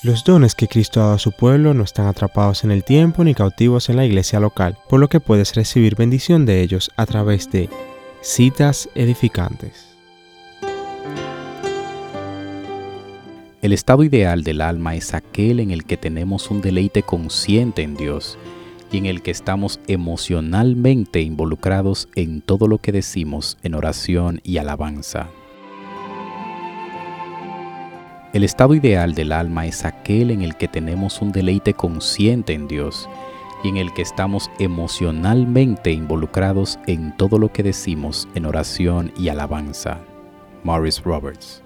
Los dones que Cristo ha dado a su pueblo no están atrapados en el tiempo ni cautivos en la iglesia local, por lo que puedes recibir bendición de ellos a través de citas edificantes. El estado ideal del alma es aquel en el que tenemos un deleite consciente en Dios y en el que estamos emocionalmente involucrados en todo lo que decimos en oración y alabanza. El estado ideal del alma es aquel en el que tenemos un deleite consciente en Dios y en el que estamos emocionalmente involucrados en todo lo que decimos en oración y alabanza. Maurice Roberts.